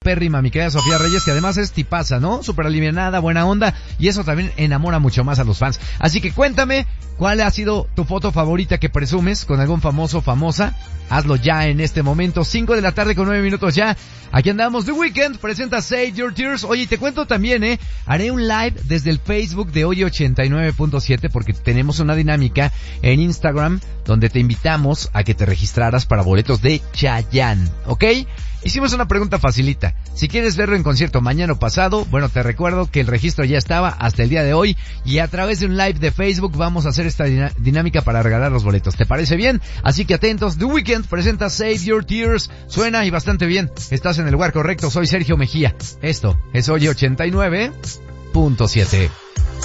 guapérrima, mi querida Sofía Reyes, que además es tipaza, ¿no? Súper alivianada, buena onda, y eso también enamora mucho más a los fans. Así que cuéntame, ¿cuál ha sido tu foto favorita que presumes con algún famoso o famosa? Hazlo ya en este momento, 5 de la tarde con 9 minutos ya. Aquí andamos, The Weeknd presenta Save Your Tears. Oye, te cuento también, haré un live desde el Facebook de Hoy 89.7 porque tenemos una dinámica en Instagram donde te invitamos a que te registraras para boletos de Chayanne, ¿ok? Hicimos una pregunta facilita. Si quieres verlo en concierto mañana o pasado, bueno, te recuerdo que el registro ya estaba hasta el día de hoy y a través de un live de Facebook vamos a hacer esta dinámica para regalar los boletos. ¿Te parece bien? Así que atentos, The Weeknd presenta Save Your Tears. Suena y bastante bien. Estás en el lugar correcto, soy Sergio Mejía. Esto es Hoy 89.7.